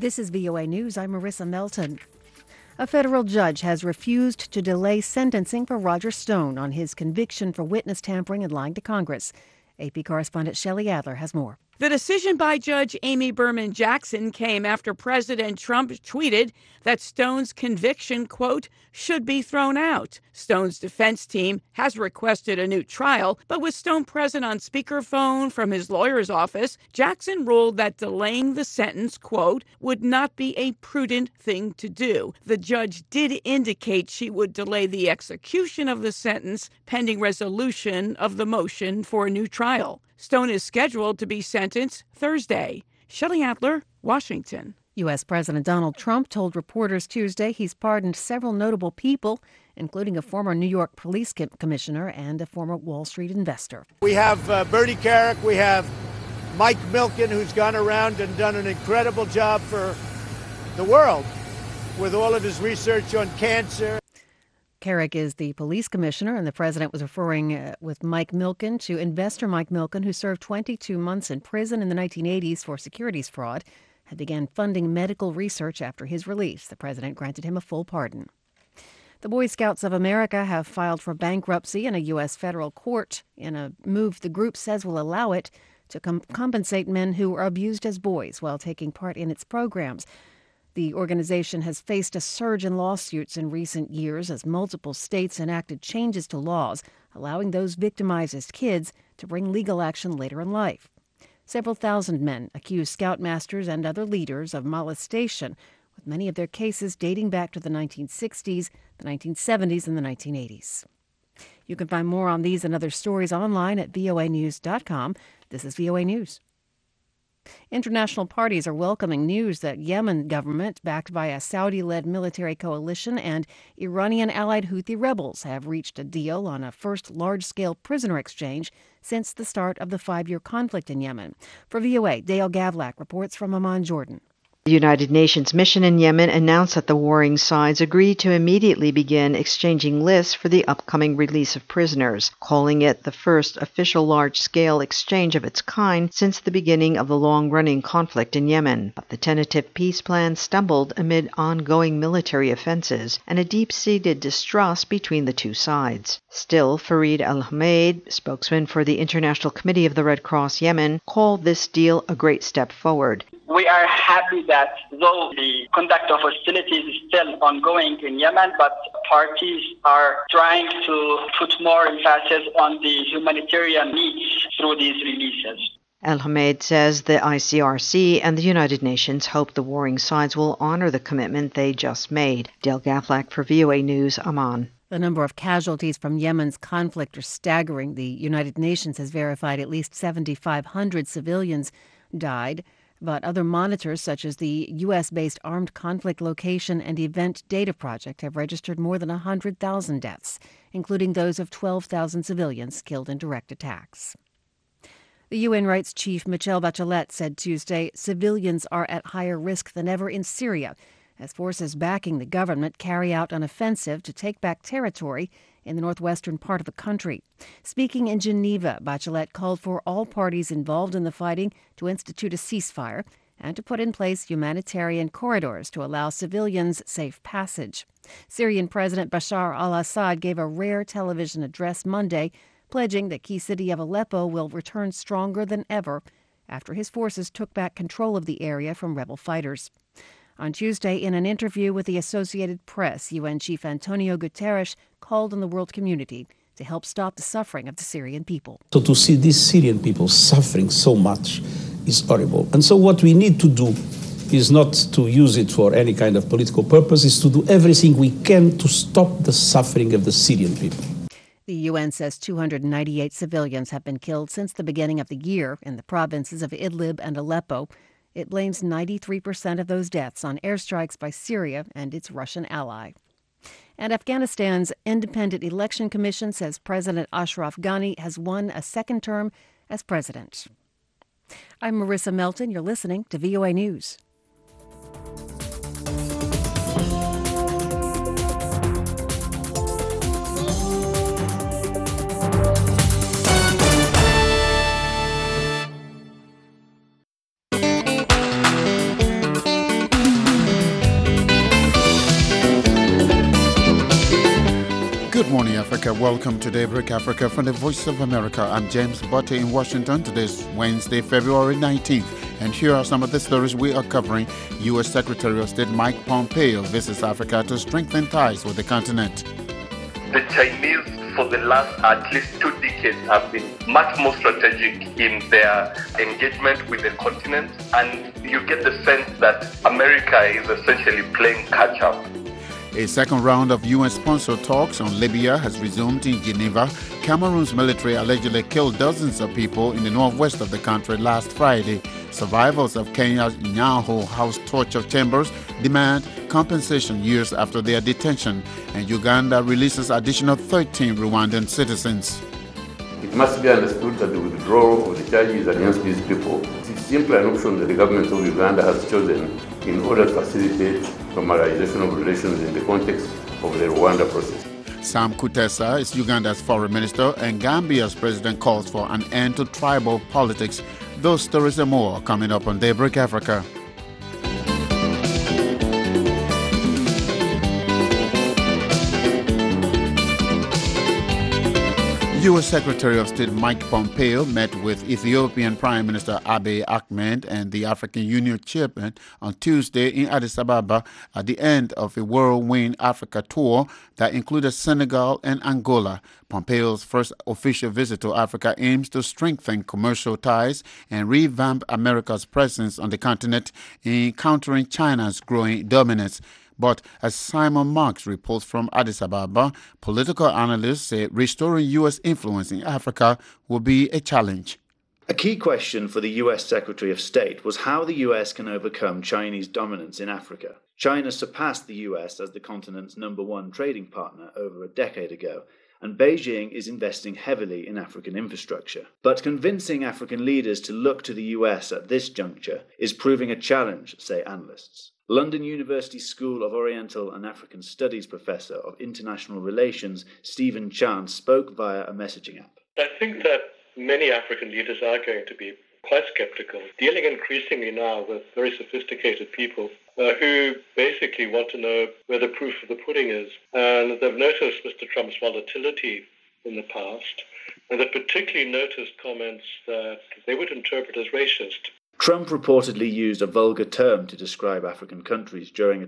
This is VOA News. I'm Marissa Melton. A federal judge has refused to delay sentencing for Roger Stone on his conviction for witness tampering and lying to Congress. AP correspondent Shelley Adler has more. The decision by Judge Amy Berman Jackson came after President Trump tweeted that Stone's conviction, quote, should be thrown out. Stone's defense team has requested a new trial, but with Stone present on speakerphone from his lawyer's office, Jackson ruled that delaying the sentence, quote, would not be a prudent thing to do. The judge did indicate she would delay the execution of the sentence pending resolution of the motion for a new trial. Stone is scheduled to be sentenced Thursday. Shelley Adler, Washington. U.S. President Donald Trump told reporters Tuesday he's pardoned several notable people, including a former New York police commissioner and a former Wall Street investor. We have Bernie Kerik, we have Mike Milken, who's gone around and done an incredible job for the world with all of his research on cancer. Kerik is the police commissioner, and the president was referring with Mike Milken to investor Mike Milken, who served 22 months in prison in the 1980s for securities fraud, and began funding medical research after his release. The president granted him a full pardon. The Boy Scouts of America have filed for bankruptcy in a U.S. federal court in a move the group says will allow it to compensate men who are abused as boys while taking part in its programs. The organization has faced a surge in lawsuits in recent years as multiple states enacted changes to laws allowing those victimized as kids to bring legal action later in life. Several thousand men accuse scoutmasters and other leaders of molestation, with many of their cases dating back to the 1960s, the 1970s, and the 1980s. You can find more on these and other stories online at voanews.com. This is VOA News. International parties are welcoming news that Yemen government, backed by a Saudi-led military coalition, and Iranian-allied Houthi rebels have reached a deal on a first large-scale prisoner exchange since the start of the 5-year conflict in Yemen. For VOA, Dale Gavlak reports from Amman, Jordan. The United Nations mission in Yemen announced that the warring sides agreed to immediately begin exchanging lists for the upcoming release of prisoners, calling it the first official large-scale exchange of its kind since the beginning of the long-running conflict in Yemen. But the tentative peace plan stumbled amid ongoing military offenses and a deep-seated distrust between the two sides. Still, Farid Al-Hamed, spokesman for the International Committee of the Red Cross Yemen, called this deal a great step forward. We are happy that though the conduct of hostilities is still ongoing in Yemen, but parties are trying to put more emphasis on the humanitarian needs through these releases. Al-Hamed says the ICRC and the United Nations hope the warring sides will honor the commitment they just made. Dale Gavlak for VOA News, Amman. The number of casualties from Yemen's conflict are staggering. The United Nations has verified at least 7,500 civilians died. But other monitors, such as the U.S.-based Armed Conflict Location and Event Data Project, have registered more than 100,000 deaths, including those of 12,000 civilians killed in direct attacks. The UN Rights Chief Michelle Bachelet said Tuesday civilians are at higher risk than ever in Syria as forces backing the government carry out an offensive to take back territory in the northwestern part of the country. Speaking in Geneva, Bachelet called for all parties involved in the fighting to institute a ceasefire and to put in place humanitarian corridors to allow civilians safe passage. Syrian President Bashar al-Assad gave a rare television address Monday, pledging the key city of Aleppo will return stronger than ever after his forces took back control of the area from rebel fighters. On Tuesday, in an interview with the Associated Press, UN Chief Antonio Guterres called on the world community to help stop the suffering of the Syrian people. So to see these Syrian people suffering so much is horrible. And so what we need to do is not to use it for any kind of political purpose, is to do everything we can to stop the suffering of the Syrian people. The UN says 298 civilians have been killed since the beginning of the year in the provinces of Idlib and Aleppo. It blames 93% of those deaths on airstrikes by Syria and its Russian ally. And Afghanistan's Independent Election Commission says President Ashraf Ghani has won a second term as president. I'm Marissa Melton. You're listening to VOA News. morning, Africa. Welcome to Daybreak Africa from the Voice of America. I'm James Butte in Washington. Today's Wednesday, February 19th. And here are some of the stories we are covering. U.S. Secretary of State Mike Pompeo visits Africa to strengthen ties with the continent. The Chinese, for the last at least 2 decades, have been much more strategic in their engagement with the continent. And you get the sense that America is essentially playing catch-up. A second round of UN-sponsored talks on Libya has resumed in Geneva. Cameroon's military allegedly killed dozens of people in the northwest of the country last Friday. Survivors of Kenya's Nyaho house torture chambers demand compensation years after their detention. And Uganda releases additional 13 Rwandan citizens. It must be understood that the withdrawal of the charges against these people is simply an option that the government of Uganda has chosen in order to facilitate normalization of relations in the context of the Rwanda process. Sam Kutesa is Uganda's foreign minister, and Gambia's president calls for an end to tribal politics. Those stories and more coming up on Daybreak Africa. U.S. Secretary of State Mike Pompeo met with Ethiopian Prime Minister Abiy Ahmed and the African Union chairman on Tuesday in Addis Ababa at the end of a whirlwind Africa tour that included Senegal and Angola. Pompeo's first official visit to Africa aims to strengthen commercial ties and revamp America's presence on the continent in countering China's growing dominance. But as Simon Marks reports from Addis Ababa, political analysts say restoring U.S. influence in Africa will be a challenge. A key question for the U.S. Secretary of State was how the U.S. can overcome Chinese dominance in Africa. China surpassed the U.S. as the continent's #1 trading partner over a decade ago, and Beijing is investing heavily in African infrastructure. But convincing African leaders to look to the US at this juncture is proving a challenge, say analysts. London University School of Oriental and African Studies Professor of International Relations Stephen Chan spoke via a messaging app. I think that many African leaders are going to be quite skeptical, dealing increasingly now with very sophisticated people who basically want to know where the proof of the pudding is. And they've noticed Mr. Trump's volatility in the past, and they've particularly noticed comments that they would interpret as racist. Trump reportedly used a vulgar term to describe African countries during a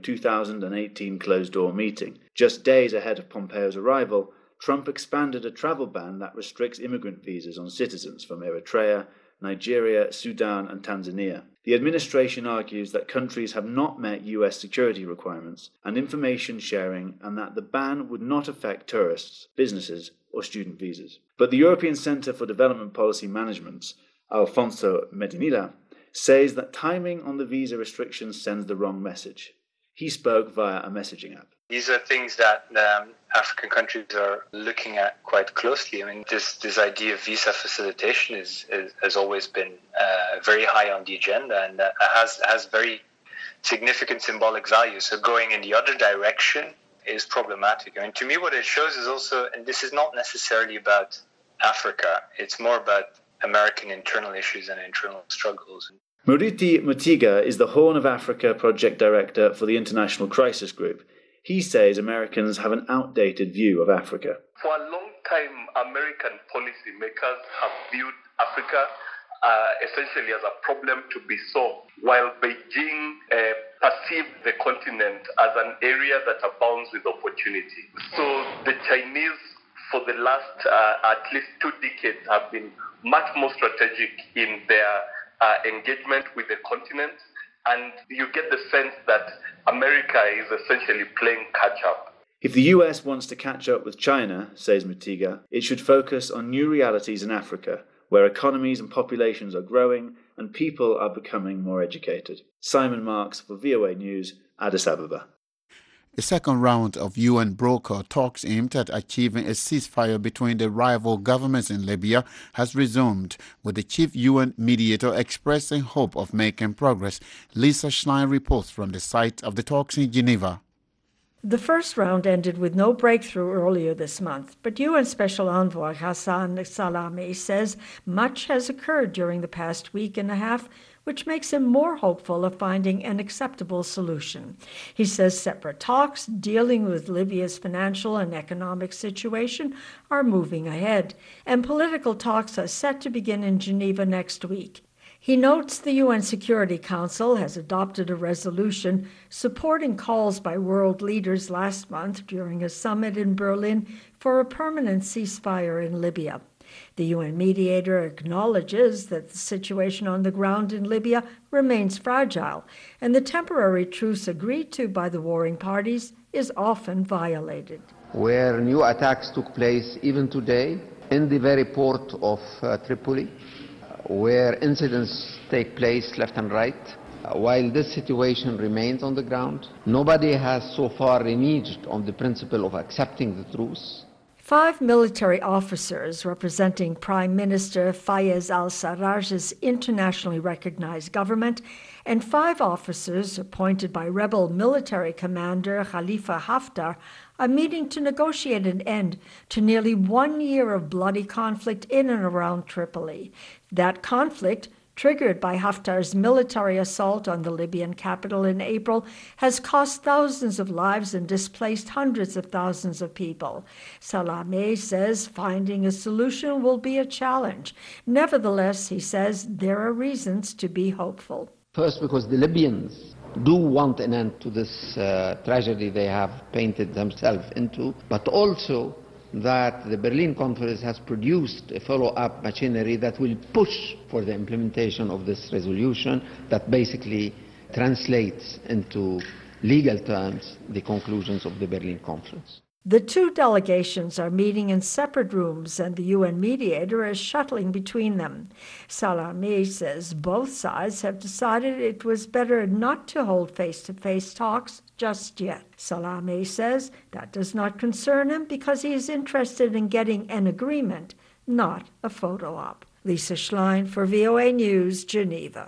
2018 closed-door meeting. Just days ahead of Pompeo's arrival, Trump expanded a travel ban that restricts immigrant visas on citizens from Eritrea, Nigeria, Sudan, and Tanzania. The administration argues that countries have not met US security requirements and information sharing, and that the ban would not affect tourists, businesses, or student visas. But the European Centre for Development Policy Management's Alfonso Medinilla says that timing on the visa restrictions sends the wrong message. He spoke via a messaging app. These are things that African countries are looking at quite closely. I mean, this idea of visa facilitation has always been very high on the agenda, and has very significant symbolic value. So going in the other direction is problematic. I mean, to me, what it shows is also, and this is not necessarily about Africa, it's more about American internal issues and internal struggles. Murithi Mutiga is the Horn of Africa project director for the International Crisis Group. He says Americans have an outdated view of Africa. For a long time, American policymakers have viewed Africa essentially as a problem to be solved, while Beijing perceived the continent as an area that abounds with opportunity. So the Chinese, for the last at least 2 decades, have been much more strategic in their engagement with the continent, and you get the sense that America is essentially playing catch-up. If the US wants to catch up with China, says Mutiga, it should focus on new realities in Africa, where economies and populations are growing and people are becoming more educated. Simon Marks for VOA News, Addis Ababa. A second round of UN broker talks aimed at achieving a ceasefire between the rival governments in Libya has resumed, with the chief UN mediator expressing hope of making progress. Lisa Schlein reports from the site of the talks in Geneva. The first round ended with no breakthrough earlier this month, but UN Special Envoy Hassan Salame says much has occurred during the past week and a half, which makes him more hopeful of finding an acceptable solution. He says separate talks dealing with Libya's financial and economic situation are moving ahead, and political talks are set to begin in Geneva next week. He notes the UN Security Council has adopted a resolution supporting calls by world leaders last month during a summit in Berlin for a permanent ceasefire in Libya. The UN mediator acknowledges that the situation on the ground in Libya remains fragile, and the temporary truce agreed to by the warring parties is often violated. Where new attacks took place even today in the very port of Tripoli, where incidents take place left and right. While this situation remains on the ground, nobody has so far reneged on the principle of accepting the truce. 5 military officers representing Prime Minister Fayez al-Sarraj's internationally recognized government and 5 officers appointed by rebel military commander Khalifa Haftar are meeting to negotiate an end to nearly 1 year of bloody conflict in and around Tripoli. That conflict, triggered by Haftar's military assault on the Libyan capital in April, has cost thousands of lives and displaced hundreds of thousands of people. Salameh says finding a solution will be a challenge. Nevertheless, he says there are reasons to be hopeful. First, because the Libyans do want an end to this tragedy they have painted themselves into, but also that the Berlin Conference has produced a follow-up machinery that will push for the implementation of this resolution that basically translates into legal terms the conclusions of the Berlin Conference. The 2 delegations are meeting in separate rooms, and the UN mediator is shuttling between them. Salameh says both sides have decided it was better not to hold face-to-face talks just yet. Salameh says that does not concern him because he is interested in getting an agreement, not a photo op. Lisa Schlein for VOA News, Geneva.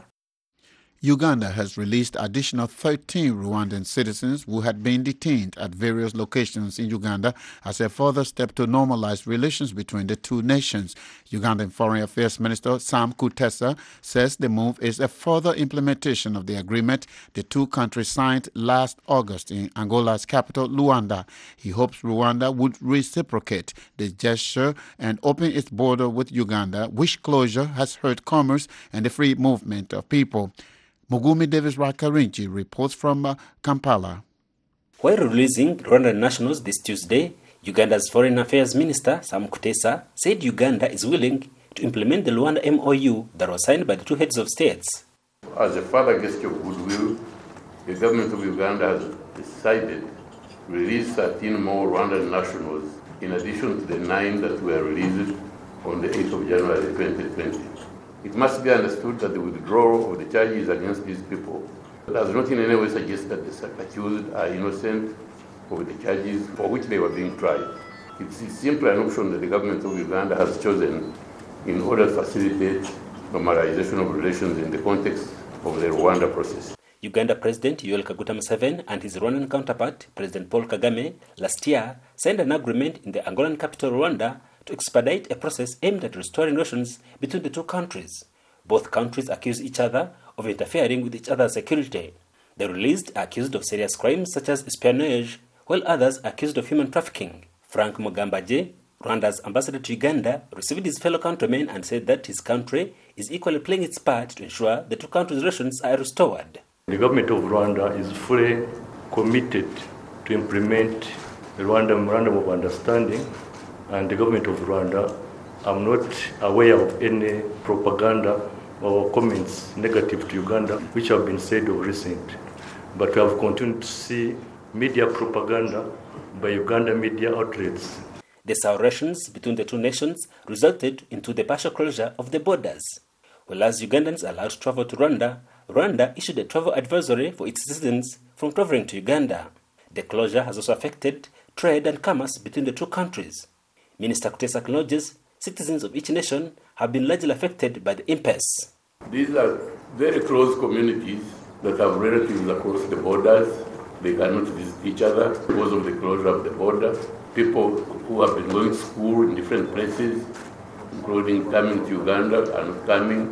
Uganda has released additional 13 Rwandan citizens who had been detained at various locations in Uganda as a further step to normalize relations between the two nations. Ugandan Foreign Affairs Minister Sam Kutesa says the move is a further implementation of the agreement the two countries signed last August in Angola's capital, Luanda. He hopes Rwanda would reciprocate the gesture and open its border with Uganda, which closure has hurt commerce and the free movement of people. Mugumi Davis Rakarinchi reports from Kampala. While releasing Rwandan nationals this Tuesday, Uganda's Foreign Affairs Minister Sam Kutesa said Uganda is willing to implement the Luanda MOU that was signed by the two heads of states. As a further gesture of goodwill, the government of Uganda has decided to release 13 more Rwandan nationals in addition to the 9 that were released on the 8th of January 2020. It must be understood that the withdrawal of the charges against these people does not in any way suggest that the accused are innocent of the charges for which they were being tried. It's simply an option that the government of Uganda has chosen in order to facilitate normalization of relations in the context of the Rwanda process. Uganda President Yoweri Kaguta Museveni and his Rwandan counterpart, President Paul Kagame, last year signed an agreement in the Angolan capital Rwanda to expedite a process aimed at restoring relations between the two countries. Both countries accuse each other of interfering with each other's security. The released are accused of serious crimes such as espionage, while others are accused of human trafficking. Frank Mugambaje, Rwanda's ambassador to Uganda, received his fellow countrymen and said that his country is equally playing its part to ensure the two countries' relations are restored. The government of Rwanda is fully committed to implement the Rwanda Memorandum of Understanding, and the government of Rwanda, I'm not aware of any propaganda or comments negative to Uganda which have been said of recent. But we have continued to see media propaganda by Uganda media outlets. The sour relations between the two nations resulted into the partial closure of the borders. Whereas Ugandans are allowed to travel to Rwanda, Rwanda issued a travel advisory for its citizens from traveling to Uganda. The closure has also affected trade and commerce between the two countries. Minister Kutesa acknowledges citizens of each nation have been largely affected by the impasse. These are very close communities that have relatives across the borders. They cannot visit each other because of the closure of the border. People who have been going to school in different places, including coming to Uganda, are not coming.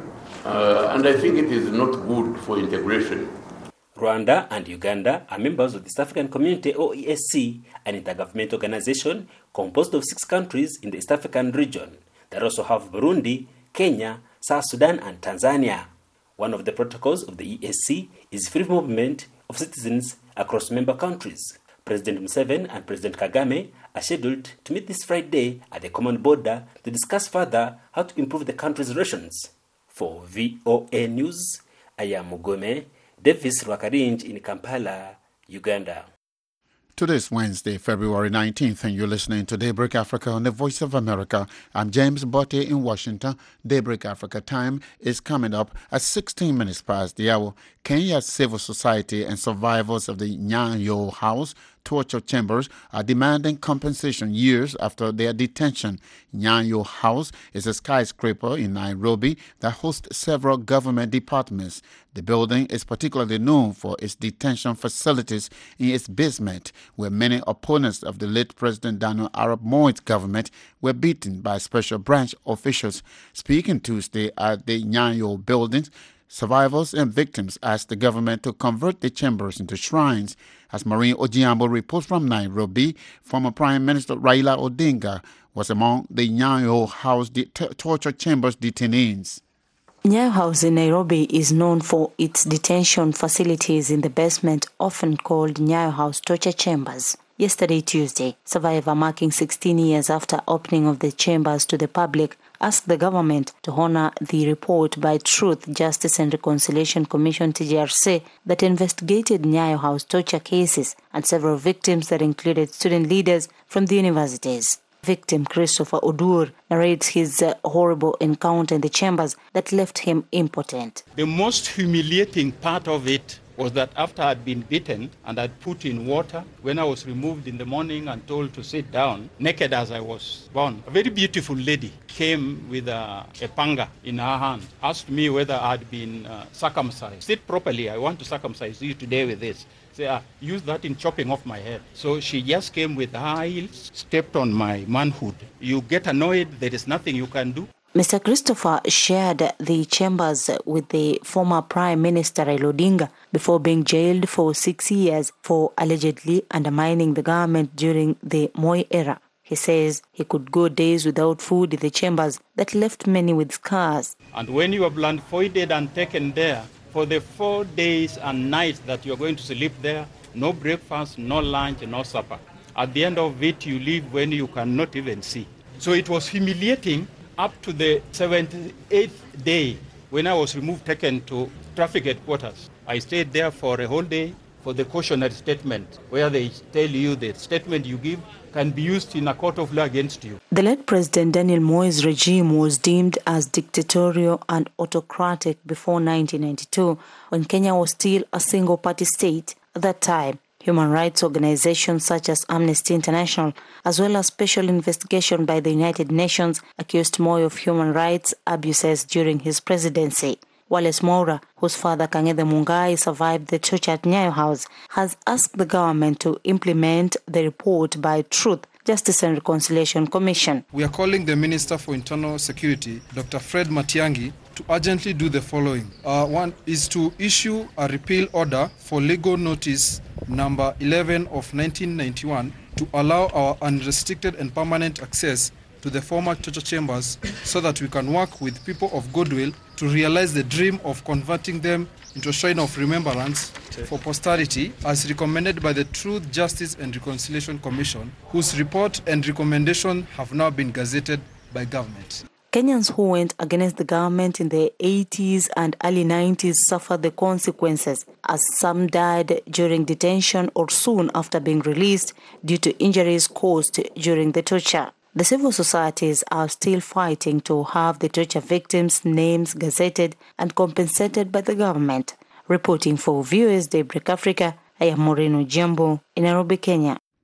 And I think it is not good for integration. Rwanda and Uganda are members of the East African Community, OESC, an intergovernmental organization composed of 6 countries in the East African region that also have Burundi, Kenya, South Sudan, and Tanzania. One of the protocols of the ESC is free movement of citizens across member countries. President Museveni and President Kagame are scheduled to meet this Friday at the common border to discuss further how to improve the country's relations. For VOA News, I am Mugome Davis Rwakarinj in Kampala, Uganda. Today is Wednesday, February 19th, and you're listening to Daybreak Africa on the Voice of America. I'm James Botte in Washington. Daybreak Africa time is coming up at 16 minutes past the hour. Kenya's civil society and survivors of the Nyayo House torture chambers are demanding compensation years after their detention. Nyayo House is a skyscraper in Nairobi that hosts several government departments. The building is particularly known for its detention facilities in its basement, where many opponents of the late President Daniel Arap Moi's government were beaten by special branch officials. Speaking Tuesday at the Nyayo buildings, survivors and victims asked the government to convert the chambers into shrines. As Maureen Ojiambo reports from Nairobi, former Prime Minister Raila Odinga was among the Nyayo House torture chambers detainees. Nyayo House in Nairobi is known for its detention facilities in the basement, often called Nyayo House torture chambers. Yesterday, Tuesday, survivor marking 16 years after opening of the chambers to the public asked the government to honor the report by Truth, Justice and Reconciliation Commission TJRC that investigated Nyayo House torture cases and several victims that included student leaders from the universities. Victim Christopher Odur narrates his horrible encounter in the chambers that left him impotent. The most humiliating part of it was that after I'd been beaten and I'd put in water, when I was removed in the morning and told to sit down, naked as I was born, a very beautiful lady came with a panga in her hand, asked me whether I'd been circumcised. Sit properly, I want to circumcise you today with this. Say, use that in chopping off my head. So she just came with high heels, stepped on my manhood. You get annoyed, there is nothing you can do. Mr. Christopher shared the chambers with the former Prime Minister Raila Odinga before being jailed for 6 years for allegedly undermining the government during the Moi era. He says he could go days without food in the chambers that left many with scars. And when you are blindfolded and taken there, for the 4 days and nights that you're going to sleep there, no breakfast, no lunch, no supper. At the end of it, you leave when you cannot even see. So it was humiliating up to the 78th day when I was removed, taken to traffic headquarters. I stayed there for a whole day for the cautionary statement, where they tell you the statement you give can be used in a court of law against you. The late President Daniel Moi's regime was deemed as dictatorial and autocratic before 1992, when Kenya was still a single-party state. At that time, human rights organizations such as Amnesty International, as well as special investigation by the United Nations, accused Moi of human rights abuses during his presidency. Wallace Moura, whose father Kang'ethe Mungai survived the torture at Nyayo House, has asked the government to implement the report by Truth, Justice and Reconciliation Commission. We are calling the Minister for Internal Security, Dr. Fred Matiang'i, to urgently do the following. One is to issue a repeal order for legal notice number 11 of 1991 to allow our unrestricted and permanent access to the former torture chambers so that we can work with people of goodwill to realize the dream of converting them into a shrine of remembrance for posterity, as recommended by the Truth, Justice and Reconciliation Commission, whose report and recommendation have now been gazetted by government. Kenyans who went against the government in the 80s and early 90s suffered the consequences, as some died during detention or soon after being released due to injuries caused during the torture. The civil societies are still fighting to have the torture victims' names gazetted and compensated by the government. Reporting for VOA's Daybreak Africa, I am Maureen Ojiambo in Nairobi, Kenya.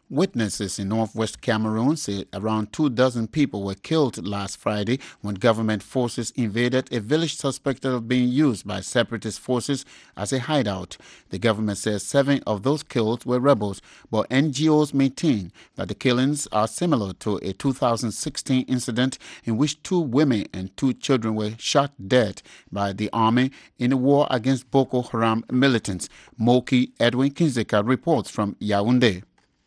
Witnesses in northwest Cameroon say around 24 people were killed last Friday when government forces invaded a village suspected of being used by separatist forces as a hideout. The government says 7 of those killed were rebels, but NGOs maintain that the killings are similar to a 2016 incident in which 2 women and 2 children were shot dead by the army in a war against Boko Haram militants. Moki Edwin Kinzeka reports from Yaoundé.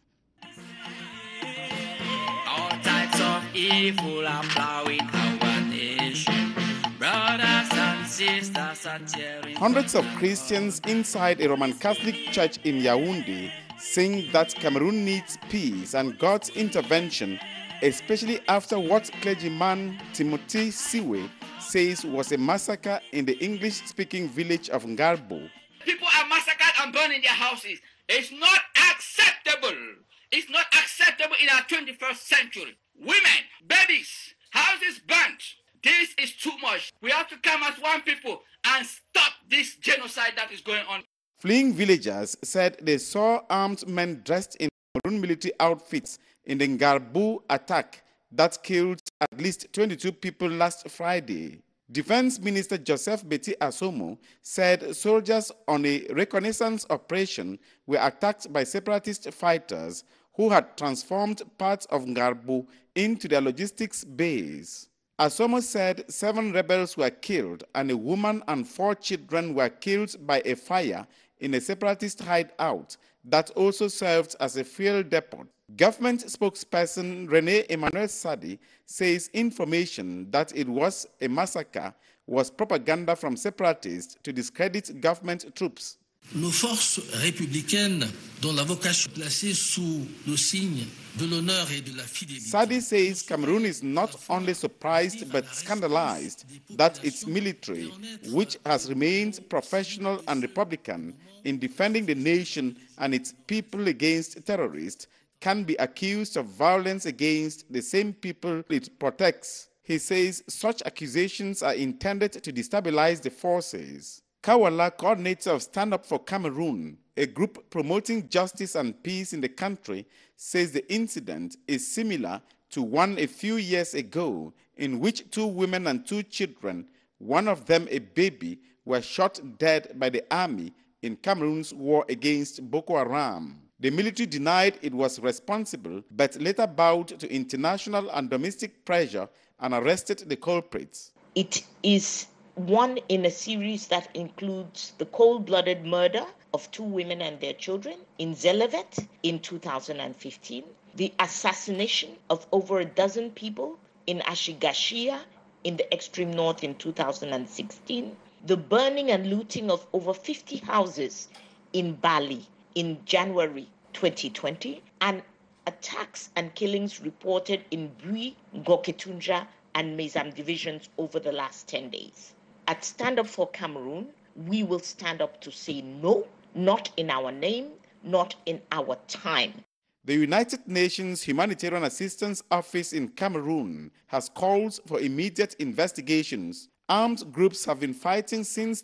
Evil are plowing our nation. Brothers and sisters are tearing. Hundreds of Christians inside a Roman Catholic church in Yaoundé sing that Cameroon needs peace and God's intervention, especially after what clergyman Timothy Siwe says was a massacre in the English-speaking village of Ngarbo. People are massacred and burned in their houses. It's not acceptable. It's not acceptable in our 21st century. Women, babies, houses burnt. This is too much. We have to come as one people and stop this genocide that is going on. Fleeing villagers said they saw armed men dressed in Cameroon military outfits in the Ngarbu attack that killed at least 22 people last Friday. Defense Minister Joseph Beti Asomo said soldiers on a reconnaissance operation were attacked by separatist fighters who had transformed parts of Ngarbu into their logistics base. Asomo said 7 rebels were killed and a woman and 4 children were killed by a fire in a separatist hideout that also served as a fuel depot. Government spokesperson René Emmanuel Sadi says information that it was a massacre was propaganda from separatists to discredit government troops. Nos forces républicaines, dont la vocation placée sous le signe de l'honneur et de la fidélité. Sadi says Cameroon is not only surprised but scandalized that its military, which has remained professional and republican in defending the nation and its people against terrorists, can be accused of violence against the same people it protects. He says such accusations are intended to destabilize the forces. Kawala, coordinator of Stand Up for Cameroon, a group promoting justice and peace in the country, says the incident is similar to one a few years ago in which 2 women and 2 children, one of them a baby, were shot dead by the army in Cameroon's war against Boko Haram. The military denied it was responsible, but later bowed to international and domestic pressure and arrested the culprits. It is one in a series that includes the cold-blooded murder of 2 women and their children in Zelevet in 2015, the assassination of over a dozen people in Ashigashia in the extreme north in 2016, the burning and looting of over 50 houses in Bali in January 2020, and attacks and killings reported in Bui, Goketunja, and Mezam divisions over the last 10 days. At Stand Up for Cameroon, we will stand up to say no, not in our name, not in our time. The United Nations Humanitarian Assistance Office in Cameroon has called for immediate investigations. Armed groups have been fighting since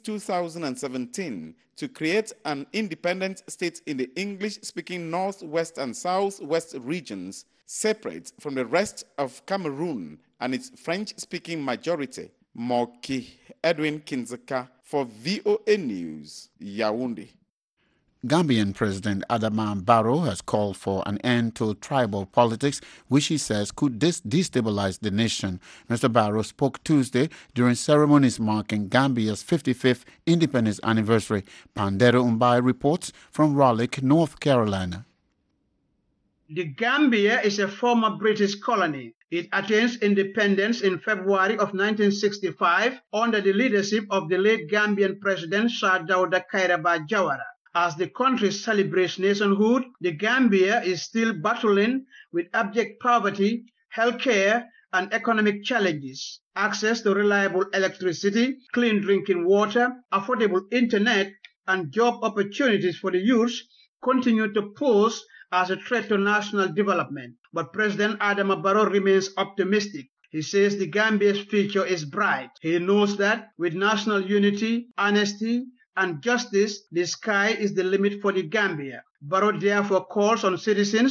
2017 to create an independent state in the English-speaking northwest and southwest regions, separate from the rest of Cameroon and its French-speaking majority. Moki Edwin Kinzeka for VOA News, Yaoundé. Gambian President Adama Barrow has called for an end to tribal politics, which he says could destabilize the nation. Mr. Barrow spoke Tuesday during ceremonies marking Gambia's 55th independence anniversary. Pandero Umbai reports from Raleigh, North Carolina. The Gambia is a former British colony. It attains independence in February of 1965 under the leadership of the late Gambian President Sir Dawda Kairaba Jawara. As the country celebrates nationhood, the Gambia is still battling with abject poverty, healthcare, and economic challenges. Access to reliable electricity, clean drinking water, affordable internet, and job opportunities for the youth continue to pose as a threat to national development. But President Adama Barrow remains optimistic. He says the Gambia's future is bright. He knows that with national unity, honesty, and justice, the sky is the limit for the Gambia. Barrow therefore calls on citizens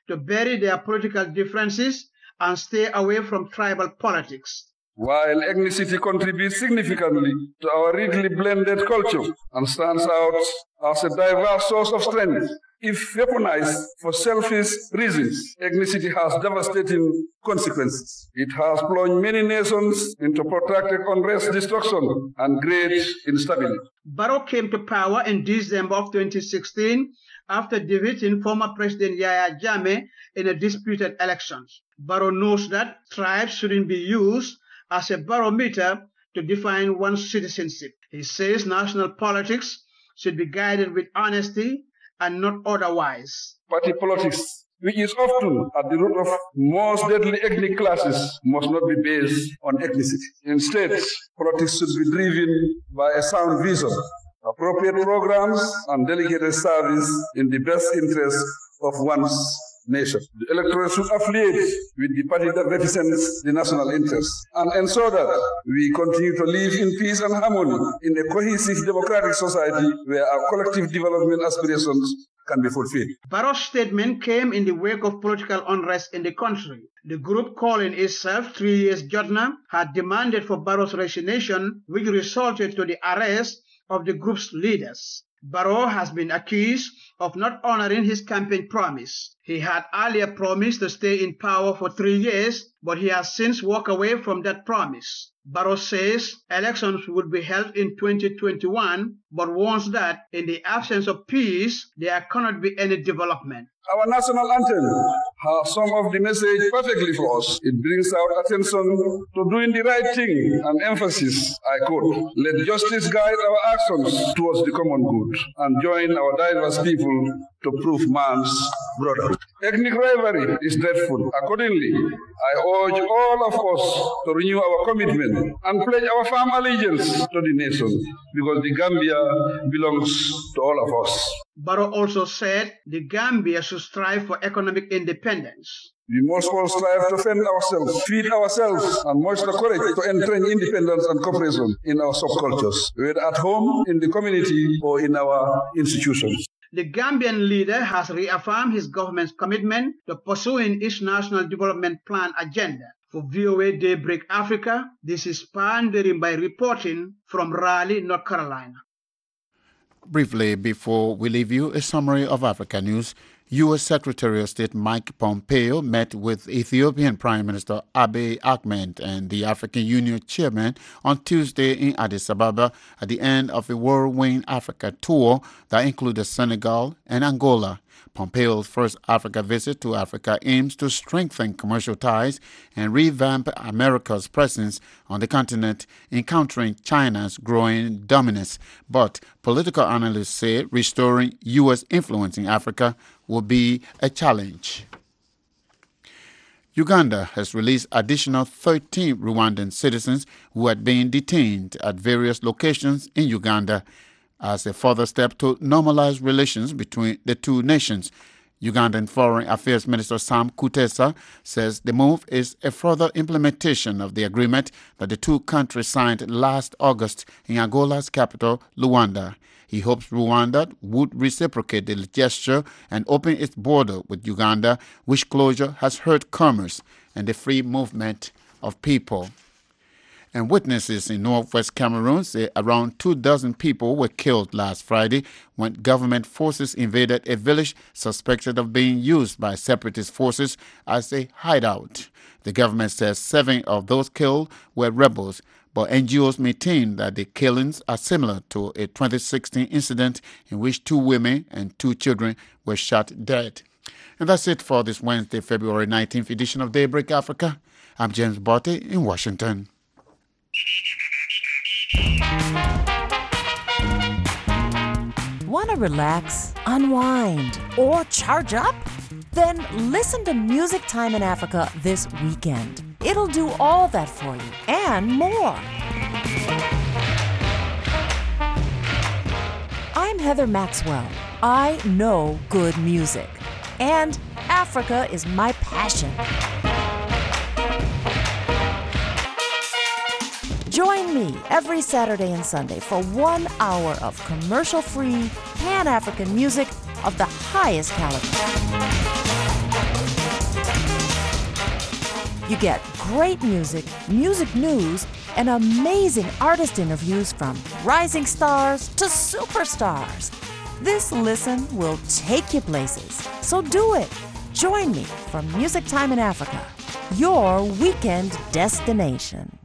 to bury their political differences and stay away from tribal politics. While ethnicity contributes significantly to our richly blended culture and stands out as a diverse source of strength, if weaponized for selfish reasons, ethnicity has devastating consequences. It has plunged many nations into protracted unrest, destruction, and great instability. Barrow came to power in December of 2016 after defeating former President Yahya Jammeh in a disputed elections. Barrow knows that tribes shouldn't be used as a barometer to define one's citizenship. He says national politics should be guided with honesty and not otherwise. Party politics, which is often at the root of most deadly ethnic clashes, must not be based on ethnicity. Instead, politics should be driven by a sound vision, appropriate programs, and dedicated service in the best interest of one's nation. The electorate should affiliate with the party that represents the national interest and ensure that we continue to live in peace and harmony in a cohesive democratic society where our collective development aspirations can be fulfilled. Barrow's statement came in the wake of political unrest in the country. The group calling itself 3 Years Jotna had demanded for Barrow's resignation, which resulted to the arrest of the group's leaders. Barrow has been accused of not honoring his campaign promise. He had earlier promised to stay in power for 3 years, but he has since walked away from that promise. Barrow says elections would be held in 2021, but warns that in the absence of peace, there cannot be any development. Our national anthem has some of the message perfectly for us. It brings our attention to doing the right thing and emphasis, I quote, let justice guide our actions towards the common good and join our diverse people to prove man's brotherhood. Ethnic rivalry is dreadful. Accordingly, I urge all of us to renew our commitment and pledge our firm allegiance to the nation because the Gambia belongs to all of us. Barrow also said the Gambia should strive for economic independence. We must all strive to fend ourselves, feed ourselves, and muster courage to entrench independence and cooperation in our subcultures, whether at home, in the community, or in our institutions. The Gambian leader has reaffirmed his government's commitment to pursuing its National Development Plan agenda. For VOA Daybreak Africa, this is Pandering by reporting from Raleigh, North Carolina. Briefly, before we leave you, a summary of Africa news. U.S. Secretary of State Mike Pompeo met with Ethiopian Prime Minister Abiy Ahmed and the African Union chairman on Tuesday in Addis Ababa at the end of a whirlwind Africa tour that included Senegal and Angola. Pompeo's first Africa visit to Africa aims to strengthen commercial ties and revamp America's presence on the continent, encountering China's growing dominance. But political analysts say restoring U.S. influence in Africa will be a challenge. Uganda has released additional 13 Rwandan citizens who had been detained at various locations in Uganda as a further step to normalize relations between the two nations. Ugandan Foreign Affairs Minister Sam Kutesa says the move is a further implementation of the agreement that the two countries signed last August in Angola's capital, Luanda. He hopes Rwanda would reciprocate the gesture and open its border with Uganda, which closure has hurt commerce and the free movement of people. And witnesses in northwest Cameroon say around 24 people were killed last Friday when government forces invaded a village suspected of being used by separatist forces as a hideout. The government says 7 of those killed were rebels, but NGOs maintain that the killings are similar to a 2016 incident in which 2 women and 2 children were shot dead. And that's it for this Wednesday, February 19th edition of Daybreak Africa. I'm James Botte in Washington. Want to relax, unwind, or charge up? Then listen to Music Time in Africa this weekend. It'll do all that for you and more. I'm Heather Maxwell. I know good music, and Africa is my passion. Join me every Saturday and Sunday for 1 hour of commercial-free, Pan-African music of the highest caliber. You get great music, music news, and amazing artist interviews from rising stars to superstars. This listen will take you places. So do it. Join me for Music Time in Africa, your weekend destination.